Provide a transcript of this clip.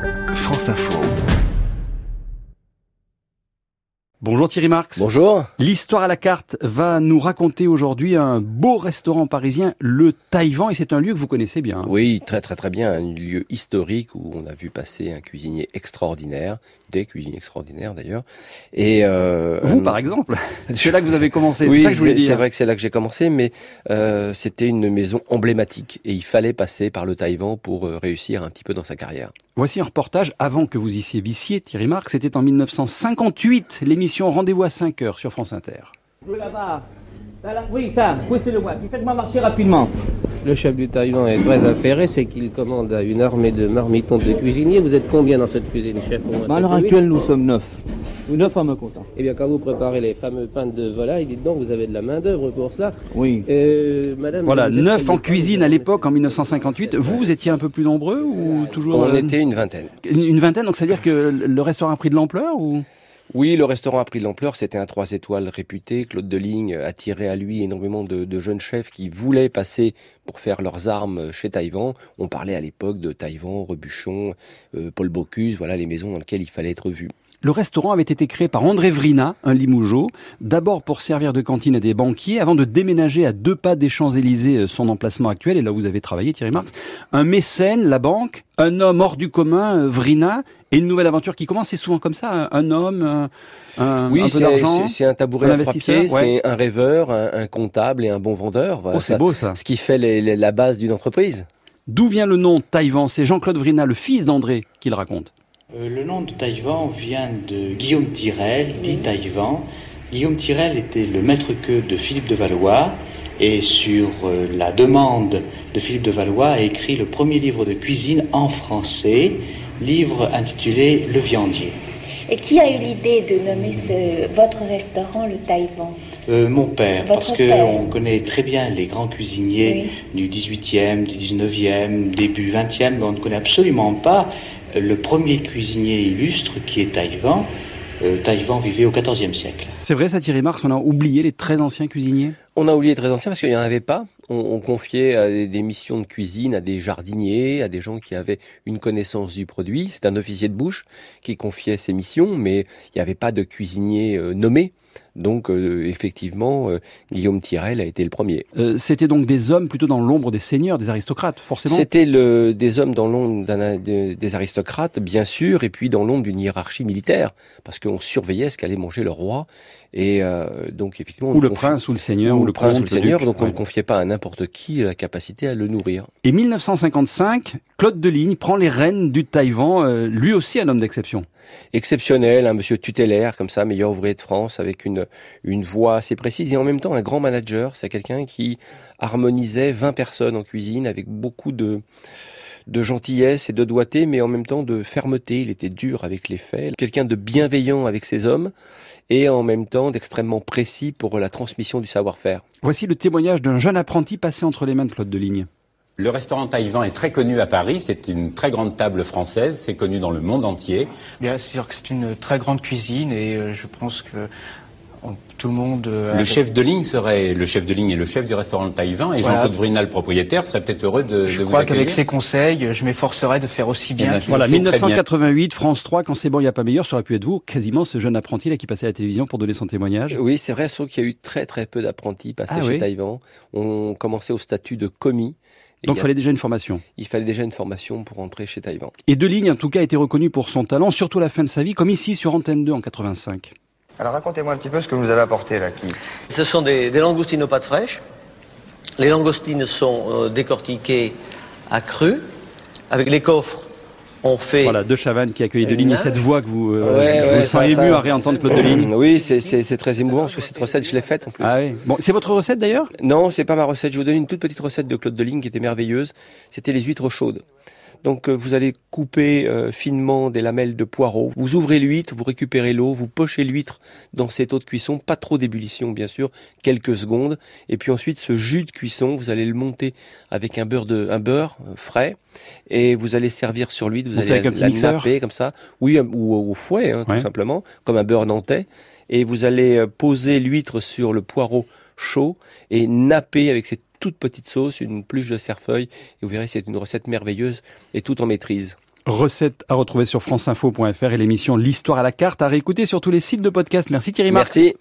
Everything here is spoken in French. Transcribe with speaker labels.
Speaker 1: France Info.
Speaker 2: Bonjour Thierry Marx.
Speaker 3: Bonjour.
Speaker 2: L'histoire à la carte va nous raconter aujourd'hui un beau restaurant parisien, le Taïwan, et c'est un lieu que vous connaissez bien.
Speaker 3: Oui, très bien, un lieu historique où on a vu passer un cuisinier extraordinaire, des cuisiniers extraordinaires d'ailleurs. Et
Speaker 2: vous par exemple, c'est là que vous avez commencé,
Speaker 3: oui,
Speaker 2: c'est ça que je voulais dire.
Speaker 3: C'est vrai que c'est là que j'ai commencé, mais c'était une maison emblématique et il fallait passer par le Taïwan pour réussir un petit peu dans sa carrière.
Speaker 2: Voici un reportage avant que vous y vissiez, Thierry Marx. C'était en 1958, l'émission Rendez-vous à 5h sur France Inter.
Speaker 4: Là-bas. Oui, ça, poussez-le-moi, puis faites-moi marcher rapidement.
Speaker 5: Le chef du Taïwan est très affairé, c'est qu'il commande à une armée de marmitons de cuisiniers. Vous êtes combien dans cette cuisine, chef?
Speaker 4: À l'heure actuelle, nous sommes 9. Ou 9 à me comptant.
Speaker 5: Eh bien, quand vous préparez les fameux pains de volaille, dites donc, vous avez de la main-d'œuvre pour cela.
Speaker 4: Oui.
Speaker 5: Madame.
Speaker 2: Voilà, 9 en cuisine à l'époque, en 1958. Vous étiez un peu plus nombreux ou toujours
Speaker 3: On était une vingtaine.
Speaker 2: Une vingtaine, donc ça veut dire que le restaurant a pris de l'ampleur ou...
Speaker 3: Oui, le restaurant a pris de l'ampleur, c'était un 3 étoiles réputé. Claude Deligne attirait à lui énormément de jeunes chefs qui voulaient passer pour faire leurs armes chez Taïwan. On parlait à l'époque de Taïwan, Rebuchon, Paul Bocuse, voilà les maisons dans lesquelles il fallait être vu.
Speaker 2: Le restaurant avait été créé par André Vrina, un Limougeot, d'abord pour servir de cantine à des banquiers, avant de déménager à 2 pas des Champs-Élysées, son emplacement actuel, et là où vous avez travaillé, Thierry Marx. Un mécène, la banque, un homme hors du commun, Vrina, et une nouvelle aventure qui commence. C'est souvent comme ça, un homme, un peu d'argent.
Speaker 3: C'est un tabouret à 3 pieds, c'est un rêveur, un comptable et un bon vendeur. Voilà,
Speaker 2: c'est beau ça.
Speaker 3: Ce qui fait la base d'une entreprise.
Speaker 2: D'où vient le nom Taïwan? C'est Jean-Claude Vrina, le fils d'André, qui le raconte.
Speaker 6: Le nom de Taïwan vient de Guillaume Tirel, dit Taïwan. Guillaume Tirel était le maître-queux de Philippe de Valois et sur la demande de Philippe de Valois a écrit le premier livre de cuisine en français, livre intitulé Le Viandier.
Speaker 7: Et qui a eu l'idée de nommer votre restaurant le Taïwan?
Speaker 6: Mon père,
Speaker 7: Votre
Speaker 6: parce
Speaker 7: père.
Speaker 6: qu'on connaît très bien les grands cuisiniers du 18e, du 19e, début 20e, mais on ne connaît absolument pas le premier cuisinier illustre qui est Taïwan. Taïwan vivait au XIVe siècle.
Speaker 2: C'est vrai ça, Thierry Marx, on a oublié les très anciens cuisiniers?
Speaker 3: On a oublié les très anciens parce qu'il n'y en avait pas. On confiait des missions de cuisine à des jardiniers, à des gens qui avaient une connaissance du produit. C'est un officier de bouche qui confiait ces missions, mais il n'y avait pas de cuisinier nommé. Donc effectivement, Guillaume Tirel a été le premier.
Speaker 2: C'était donc des hommes plutôt dans l'ombre des seigneurs, des aristocrates, forcément.
Speaker 3: C'était des hommes dans l'ombre des aristocrates, bien sûr, et puis dans l'ombre d'une hiérarchie militaire, parce qu'on surveillait ce qu'allait manger le roi, et donc effectivement...
Speaker 2: Ou le prince, ou le seigneur, ou le
Speaker 3: prince, ou
Speaker 2: comte,
Speaker 3: le seigneur,
Speaker 2: duc,
Speaker 3: donc on ne confiait pas à n'importe qui la capacité à le nourrir.
Speaker 2: Et 1955, Claude Deligne prend les rênes du Taïwan, lui aussi un homme d'exception.
Speaker 3: Exceptionnel, un monsieur tutélaire, comme ça, meilleur ouvrier de France, avec une voix assez précise, et en même temps un grand manager. C'est quelqu'un qui harmonisait 20 personnes en cuisine, avec beaucoup de gentillesse et de doigté, mais en même temps de fermeté. Il était dur avec les faits. Quelqu'un de bienveillant avec ses hommes, et en même temps d'extrêmement précis pour la transmission du savoir-faire.
Speaker 2: Voici le témoignage d'un jeune apprenti passé entre les mains de Claude Deligne.
Speaker 8: Le restaurant Taïwan est très connu à Paris, c'est une très grande table française, c'est connu dans le monde entier.
Speaker 9: Bien sûr que c'est une très grande cuisine et je pense que tout le monde...
Speaker 8: Le chef de ligne serait le chef de ligne et le chef du restaurant Taïwan, et
Speaker 9: voilà.
Speaker 8: Jean-Claude Vrina, le propriétaire, serait peut-être heureux de vous accueillir.
Speaker 9: Je crois qu'avec ses conseils, je m'efforcerai de faire aussi bien.
Speaker 2: Voilà, 1988, France 3, quand c'est bon, il n'y a pas meilleur, ça aurait pu être vous, quasiment ce jeune apprenti là qui passait à la télévision pour donner son témoignage.
Speaker 3: Oui, c'est vrai, sauf qu'il y a eu très peu d'apprentis passés chez Taïwan. On commençait au statut de commis.
Speaker 2: Donc il fallait déjà une formation.
Speaker 3: Il fallait déjà une formation pour entrer chez Taïwan.
Speaker 2: Et Deligne, en tout cas, a été reconnu pour son talent, surtout à la fin de sa vie, comme ici sur Antenne 2 en 85.
Speaker 10: Alors racontez-moi un petit peu ce que vous avez apporté là.
Speaker 11: Ce sont des langoustines aux pâtes fraîches. Les langoustines sont décortiquées à cru. Avec les coffres, on fait...
Speaker 2: Voilà, De Chavannes qui accueille Deligne et cette voix que vous
Speaker 3: vous
Speaker 2: sentez ému à réentendre Claude Deligne.
Speaker 3: Oui, c'est très émouvant parce que cette recette, je l'ai faite en plus.
Speaker 2: Ah oui. Bon, c'est votre recette d'ailleurs?
Speaker 3: Non, c'est pas ma recette. Je vous donne une toute petite recette de Claude Deligne qui était merveilleuse. C'était les huîtres chaudes. Donc vous allez couper finement des lamelles de poireaux. Vous ouvrez l'huître, vous récupérez l'eau, vous pochez l'huître dans cette eau de cuisson, pas trop d'ébullition bien sûr, quelques secondes. Et puis ensuite ce jus de cuisson, vous allez le monter avec un beurre frais et vous allez servir sur l'huître. Vous allez la napper comme ça, oui, ou au fouet tout simplement, comme un beurre nantais. Et vous allez poser l'huître sur le poireau chaud et napper avec cette toute petite sauce, une pluche de cerfeuil, et vous verrez, c'est une recette merveilleuse et tout en maîtrise.
Speaker 2: Recette à retrouver sur franceinfo.fr et l'émission L'Histoire à la carte à réécouter sur tous les sites de podcast. Merci Thierry Marx.
Speaker 3: Merci.